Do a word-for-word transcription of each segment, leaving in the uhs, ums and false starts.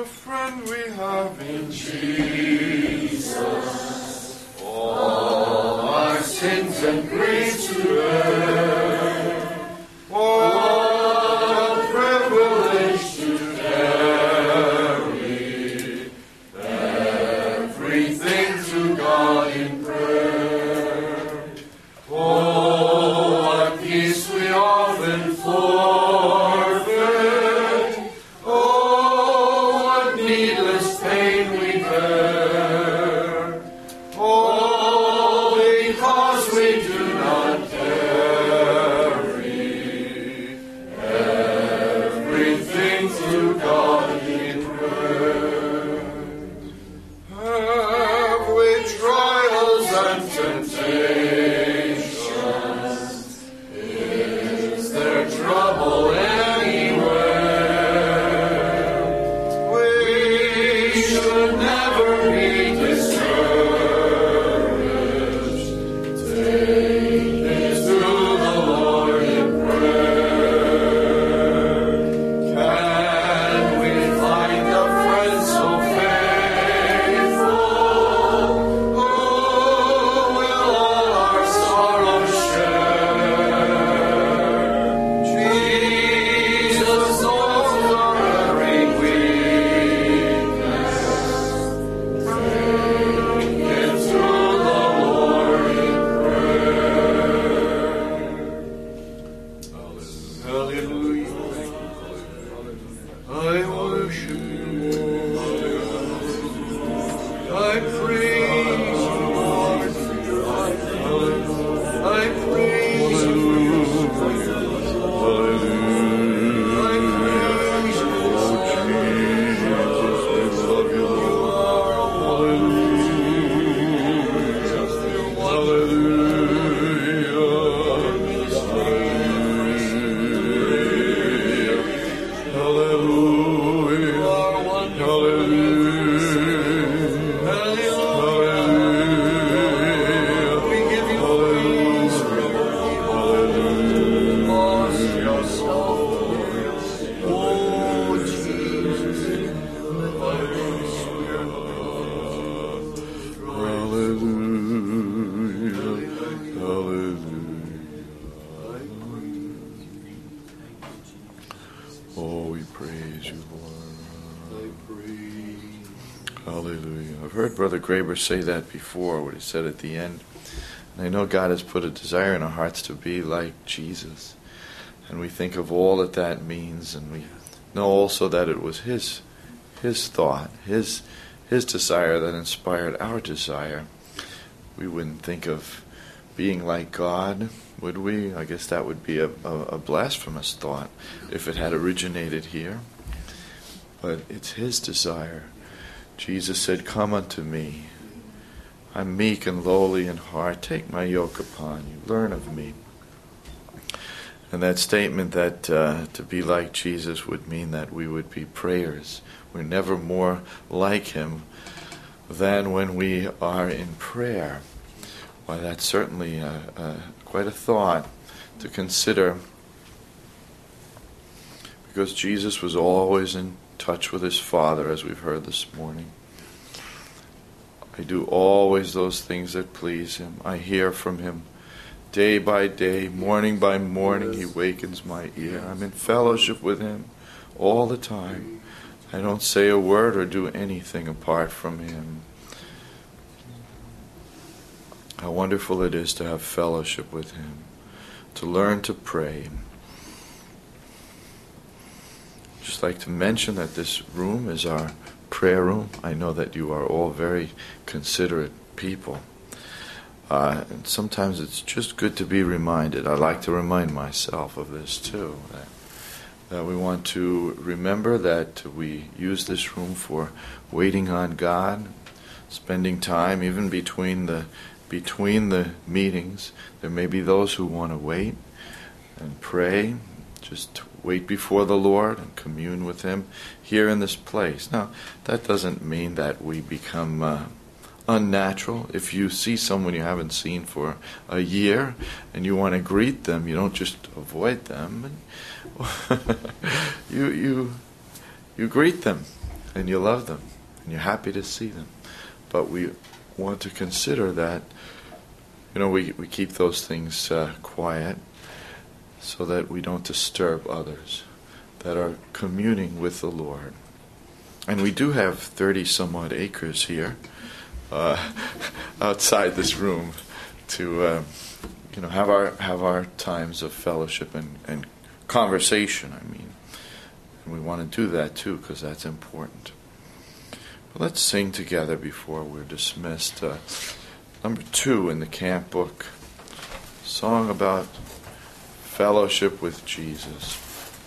friend we have in Jesus. All our sins and griefs to bear. What a privilege to carry everything to God in prayer. Oh, what peace we often forfeit. Oh, what needless pain we bear. Oh, because we do not carry everything to God in prayer. Have we trials and temptations? Is there trouble anywhere? We should never be discouraged. Take this to the Lord in prayer. Can we find a friend so faithful? Who will all our sorrows share? Jesus knows our every weakness. Take it to the Lord in prayer. Hallelujah. I worship you. I praise you, Lord. I praise you. I praise you, Lord. You we give you praise for lost your soul. Oh, Jesus, Hallelujah. Hallelujah. Oh, we praise you, Lord. Hallelujah. I've heard Brother Graber say that before, what he said at the end. And I know God has put a desire in our hearts to be like Jesus. And we think of all that that means, and we know also that it was His His thought, His His desire that inspired our desire. We wouldn't think of being like God, would we? I guess that would be a, a, a blasphemous thought if it had originated here. But it's His desire. Jesus said, "Come unto me. I'm meek and lowly in heart. Take my yoke upon you. Learn of me." And that statement that uh, to be like Jesus would mean that we would be prayers. We're never more like Him than when we are in prayer. Why, that's certainly uh, uh, quite a thought to consider, because Jesus was always in touch with His Father, as we've heard this morning. I do always those things that please Him. I hear from Him day by day, morning by morning. He wakens my ear. I'm in fellowship with Him all the time. I don't say a word or do anything apart from Him. How wonderful it is to have fellowship with Him, to learn to pray. Just like to mention that this room is our prayer room. I know that you are all very considerate people. Uh, and sometimes it's just good to be reminded. I like to remind myself of this too. That, that we want to remember that we use this room for waiting on God, spending time even between the between the meetings. There may be those who want to wait and pray, just wait before the Lord and commune with Him here in this place. Now, that doesn't mean that we become uh, unnatural. If you see someone you haven't seen for a year and you want to greet them, you don't just avoid them. you you you greet them and you love them, and you're happy to see them. But we want to consider that, you know, we, we keep those things uh, quiet so that we don't disturb others that are communing with the Lord. And we do have thirty some odd acres here uh, outside this room to uh, you know have our have our times of fellowship and, and conversation. I mean, and we want to do that too because that's important. But let's sing together before we're dismissed. Uh, number two in the camp book, song about fellowship with Jesus.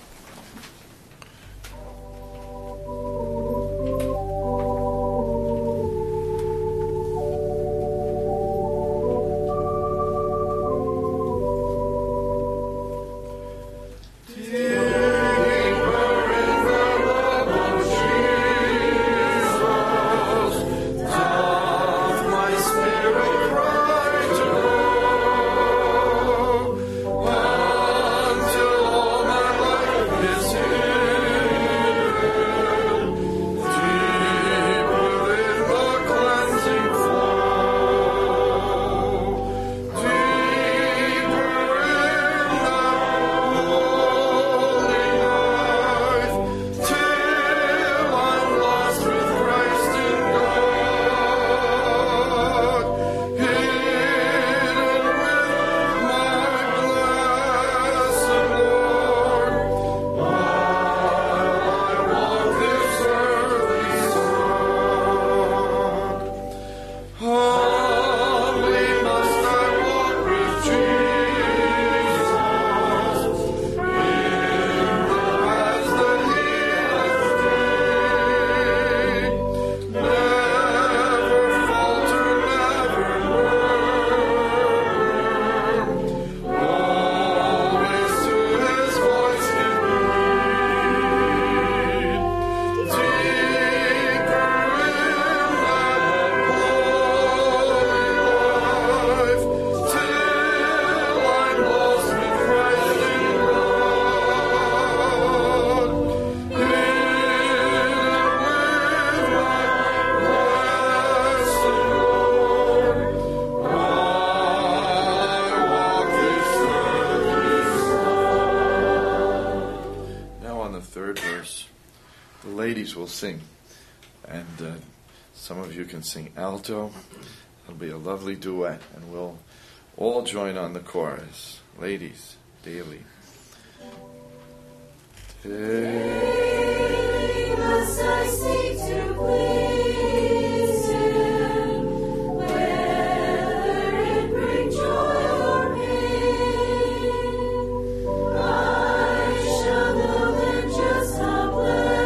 Will sing, and uh, some of you can sing alto. It'll be a lovely duet, and we'll all join on the chorus. Ladies, daily. Daily must I seek to please Him, whether it bring joy or pain. I shall know then just how blessed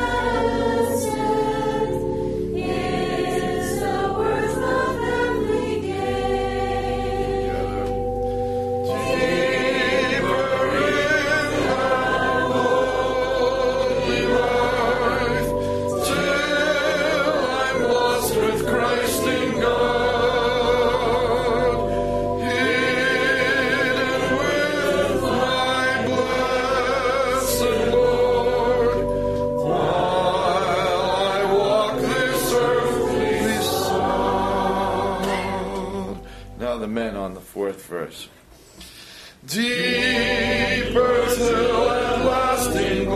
verse. Deeper till everlasting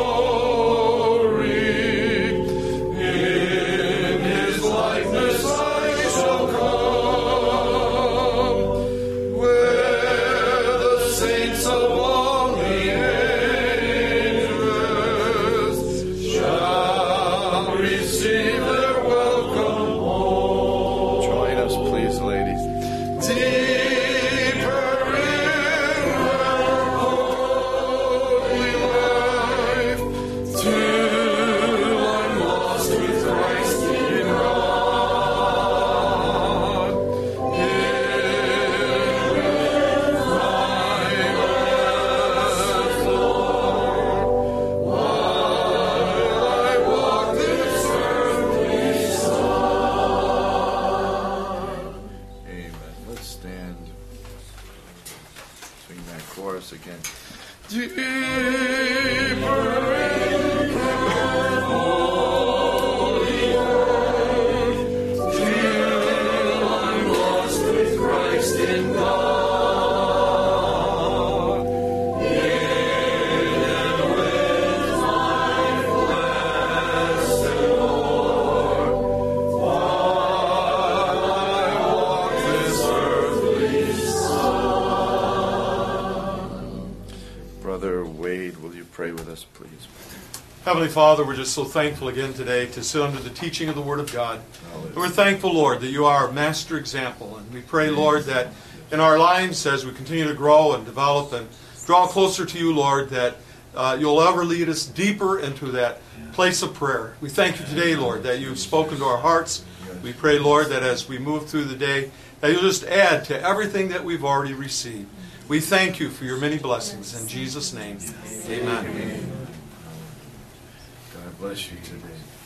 glory, in His likeness I shall come, where the saints of all the ages shall receive their welcome home. Join us, please, ladies. Deeper in the holy light, us, please. Heavenly Father, we're just so thankful again today to sit under the teaching of the Word of God. And we're thankful, Lord, that you are our master example. And we pray, Lord, that in our lives, as we continue to grow and develop and draw closer to you, Lord, that uh, you'll ever lead us deeper into that place of prayer. We thank you today, Lord, that you've spoken to our hearts. We pray, Lord, that as we move through the day, that you'll just add to everything that we've already received. We thank you for your many blessings. In Jesus' name, amen. God bless you today.